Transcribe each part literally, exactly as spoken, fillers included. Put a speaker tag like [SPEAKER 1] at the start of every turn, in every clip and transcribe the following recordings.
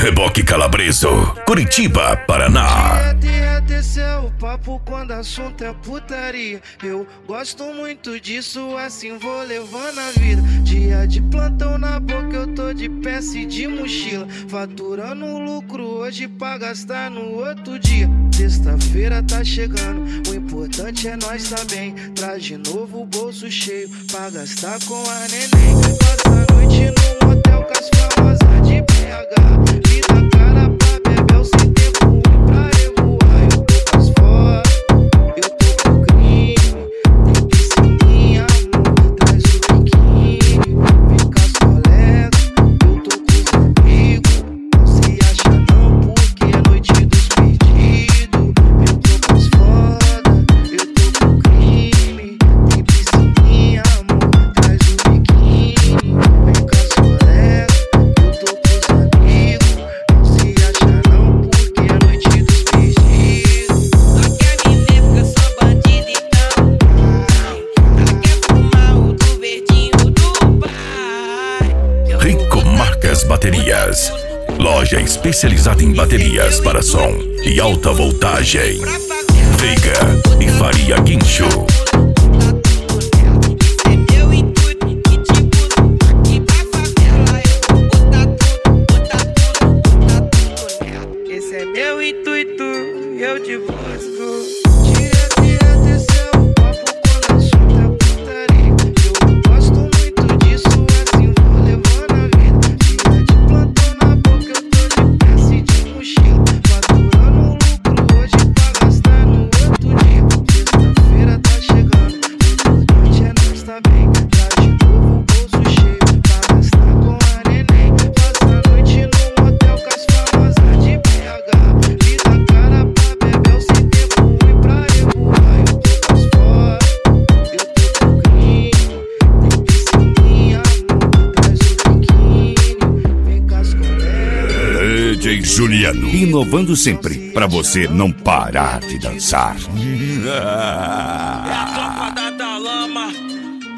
[SPEAKER 1] Reboque Calabreso, Curitiba, Paraná.
[SPEAKER 2] Esse é o papo quando assunto é putaria. Eu gosto muito disso, assim vou levando a vida. Dia de plantão na boca, eu tô de peça e de mochila, faturando lucro hoje pra gastar no outro dia. Sexta-feira tá chegando, o importante é nós tá bem. Traz de novo o bolso cheio pra gastar com a neném. Passa a noite num hotel com as famosas de B H. Vida cara pra beber, sem tempo ruim pra revoar. Eu tô com as fotos, eu tô com crime. Tem piscininha, amor, traz o biquíni. Vem com as colegas, eu tô com os amigos. Não se acha não, porque é noite dos perdidos. Eu tô com as fotos, eu tô com crime. Tem piscininha, amor, traz o biquíni. Vem com as colegas, eu tô com os amigos. Não se acha não, porque é noite dos perdidos.
[SPEAKER 3] Só quer me ver porque eu sou bandido, então ela quer fumar o do verdinho do pai.
[SPEAKER 1] Rico Marcas Baterias, loja especializada em baterias para som e alta voltagem. Veiga e Faria Guincho.
[SPEAKER 3] Esse é meu intuito, eu te busco.
[SPEAKER 2] Direto e reto, esse é o papo quando assunto é putaria. Eu gosto muito disso, assim vou levando a vida. Dia de plantão na boca, eu tô de peça e de mochila, faturando lucro hoje pra gastar no outro dia. Sexta-feira tá chegando, o importante é nós tá bem. Traz de novo o bolso cheio pra gastar com a neném. Passa a noite num hotel com as famosas de B H. Vida cara pra beber, sem tempo ruim pra revoar. Eu tô com as fotos, eu tô com crime. Tem piscininha, amor, traz o biquíni. Vem com as colegas.
[SPEAKER 1] D J Juliano, inovando sempre pra você não parar de dançar.
[SPEAKER 4] É a tropa da Dalama,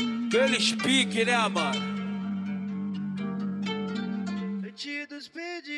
[SPEAKER 4] aqueles pique, né, mano?
[SPEAKER 2] Noite dos perdidos.